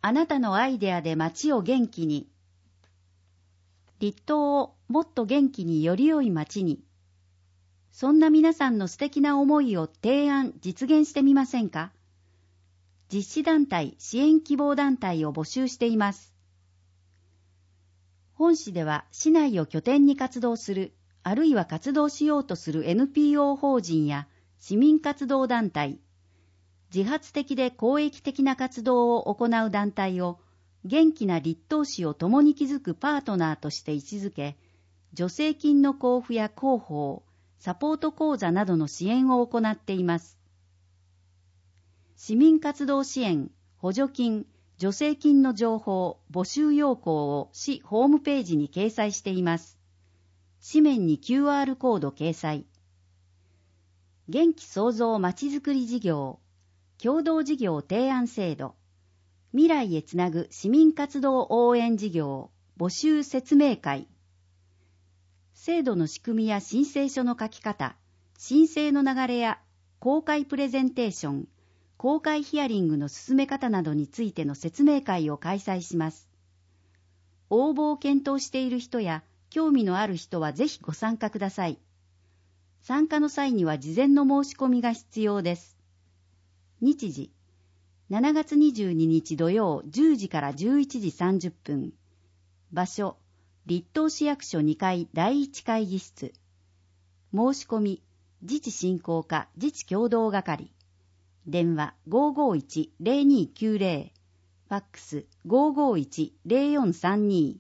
あなたのアイデアで街を元気に。立東をもっと元気により良い街に。そんな皆さんの素敵な思いを提案・実現してみませんか？実施団体・支援希望団体を募集しています。本市では市内を拠点に活動する、あるいは活動しようとする NPO 法人や市民活動団体、自発的で公益的な活動を行う団体を元気な立東市を共に築くパートナーとして位置づけ、助成金の交付や広報、サポート講座などの支援を行っています。市民活動支援、補助金、助成金の情報、募集要項を市ホームページに掲載しています。紙面に QR コード掲載。元気創造まちづくり事業、共同事業提案制度、未来へつなぐ市民活動応援事業、募集説明会。制度の仕組みや申請書の書き方、申請の流れや公開プレゼンテーション、公開ヒアリングの進め方などについての説明会を開催します。応募を検討している人や興味のある人はぜひご参加ください。参加の際には事前の申し込みが必要です。日時、7月22日土曜10時から11時30分。場所、立東市役所2階第1会議室。申し込み、自治振興課自治協同係。電話 551-0290。ファックス 551-0432。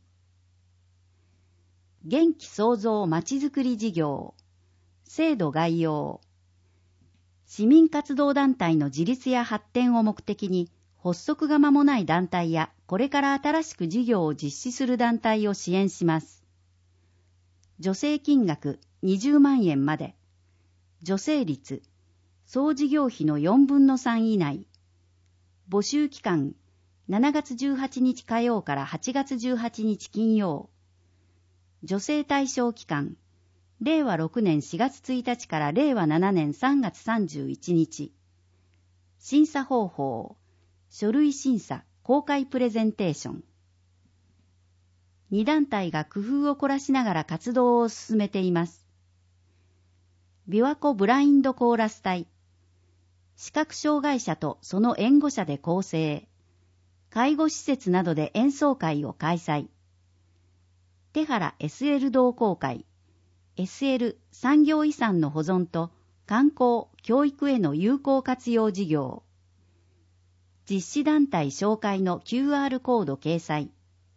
元気創造まちづくり事業。制度概要。市民活動団体の自立や発展を目的に、発足が間もない団体や、これから新しく事業を実施する団体を支援します。助成金額20万円まで。助成率、総事業費の4分の3以内。募集期間、7月18日火曜から8月18日金曜。助成対象期間、令和6年4月1日から令和7年3月31日。審査方法、書類審査、公開プレゼンテーション。2団体が工夫を凝らしながら活動を進めています。琵琶湖ブラインドコーラス隊。視覚障害者とその援護者で構成。介護施設などで演奏会を開催。手原 SL 同好会。SL 産業遺産の保存と観光・教育への有効活用事業。実施団体紹介の QR コード掲載。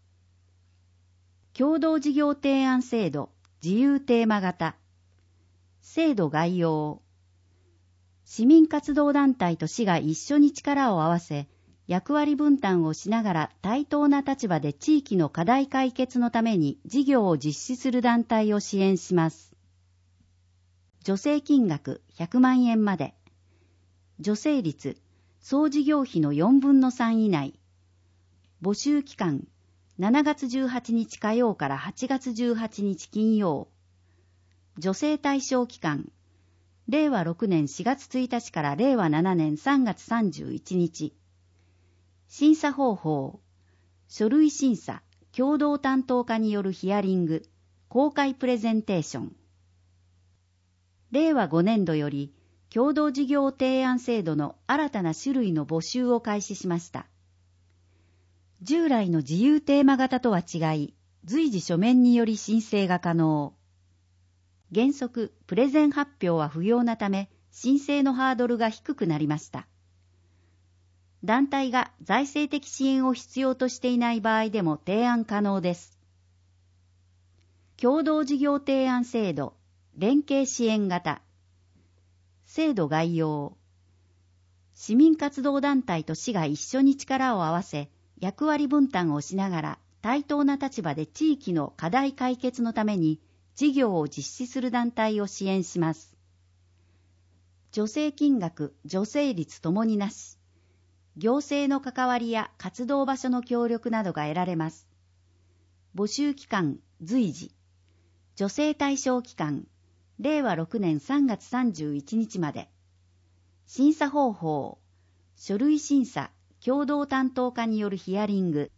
共同事業提案制度自由テーマ型。制度概要。市民活動団体と市が一緒に力を合わせ、役割分担をしながら対等な立場で地域の課題解決のために事業を実施する団体を支援します。助成金額100万円まで。助成率、総事業費の4分の3以内。募集期間、7月18日火曜から8月18日金曜。助成対象期間、令和6年4月1日から令和7年3月31日。審査方法、書類審査、共同担当課によるヒアリング、公開プレゼンテーション。令和5年度より、共同事業提案制度の新たな種類の募集を開始しました。従来の自由テーマ型とは違い、随時書面により申請が可能。原則、プレゼン発表は不要なため、申請のハードルが低くなりました。団体が財政的支援を必要としていない場合でも提案可能です。共同事業提案制度、連携支援型。制度概要。市民活動団体と市が一緒に力を合わせ、役割分担をしながら対等な立場で地域の課題解決のために事業を実施する団体を支援します。助成金額、助成率ともになし。行政の関わりや活動場所の協力などが得られます。募集期間、随時。助成対象期間、令和6年3月31日まで。審査方法、書類審査、 共同担当課によるヒアリング。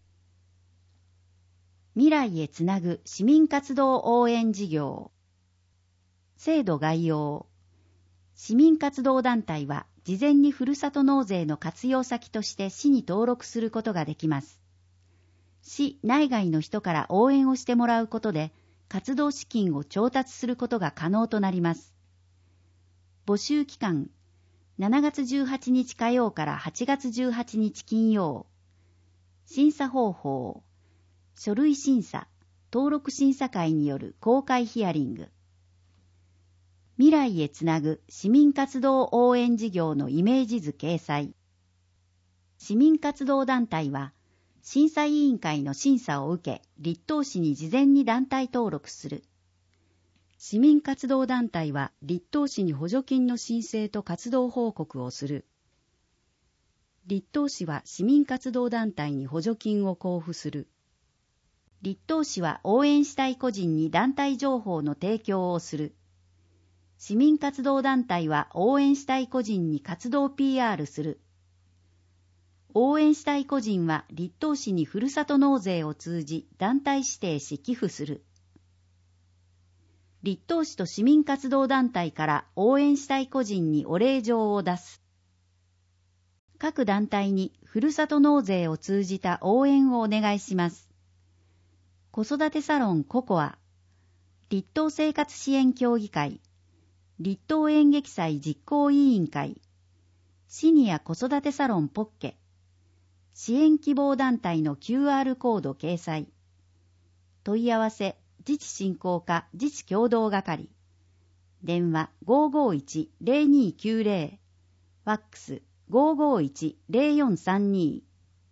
未来へつなぐ市民活動応援事業。制度概要。市民活動団体は事前にふるさと納税の活用先として市に登録することができます。市内外の人から応援をしてもらうことで活動資金を調達することが可能となります。募集期間7月18日火曜から8月18日金曜。審査方法。書類審査、登録審査会による公開ヒアリング。未来へつなぐ市民活動応援事業のイメージ図掲載。市民活動団体は、審査委員会の審査を受け、立東市に事前に団体登録する。市民活動団体は、立東市に補助金の申請と活動報告をする。立東市は市民活動団体に補助金を交付する。立東市は応援したい個人に団体情報の提供をする。市民活動団体は応援したい個人に活動 PR する。応援したい個人は立東市にふるさと納税を通じ団体指定し寄付する。立東市と市民活動団体から応援したい個人にお礼状を出す。各団体にふるさと納税を通じた応援をお願いします。子育てサロンココア、立東生活支援協議会、立東演劇祭実行委員会、シニア子育てサロンポッケ、支援希望団体の QR コード掲載。問い合わせ、自治振興課自治協同係。電話 551-0290。ファックス 551-0432。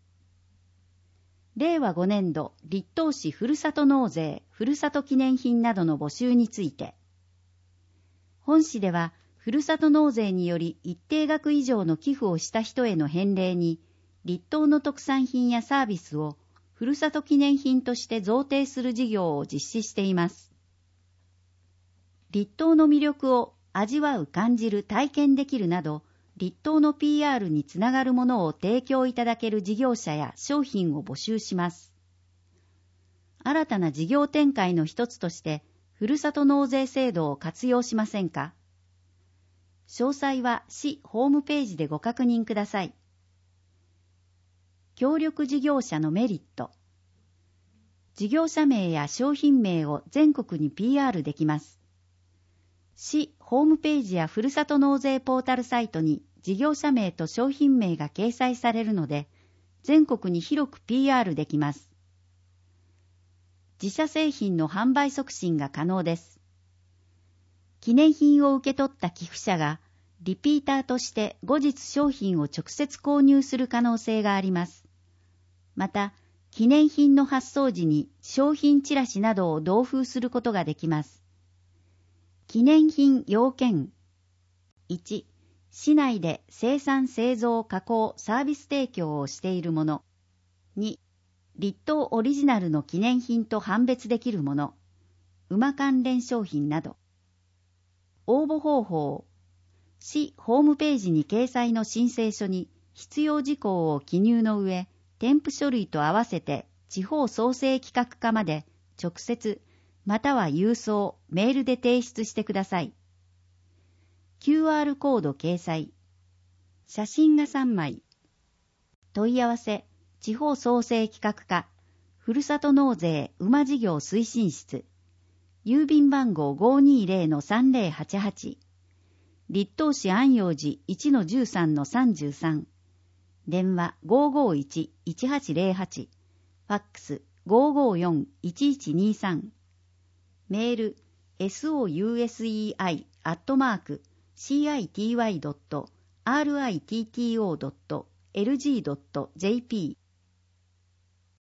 令和5年度立東市ふるさと納税、ふるさと記念品などの募集について。本市では、ふるさと納税により一定額以上の寄付をした人への返礼に、立東の特産品やサービスをふるさと記念品として贈呈する事業を実施しています。立東の魅力を味わう、感じる、体験できるなど、立東の PR につながるものを提供いただける事業者や商品を募集します。新たな事業展開の一つとして、ふるさと納税制度を活用しませんか？詳細は市ホームページでご確認ください。協力事業者のメリット。事業者名や商品名を全国に PR できます。市ホームページやふるさと納税ポータルサイトに事業者名と商品名が掲載されるので、全国に広く PR できます。自社製品の販売促進が可能です。記念品を受け取った寄付者が、リピーターとして後日商品を直接購入する可能性があります。また、記念品の発送時に商品チラシなどを同封することができます。記念品要件。1、市内で生産・製造・加工・サービス提供をしているもの。2、立東オリジナルの記念品と判別できるもの。馬関連商品など。応募方法。市ホームページに掲載の申請書に必要事項を記入の上、添付書類と合わせて地方創生企画課まで直接または郵送、メールで提出してください。QR コード掲載。写真が3枚。問い合わせ、地方創生企画課、ふるさと納税馬事業推進室。郵便番号 520-3088。立東市安養寺 1-13-33。電話 551-1808。ファックス 554-1123。メール sousei@city.ritto.lg.jp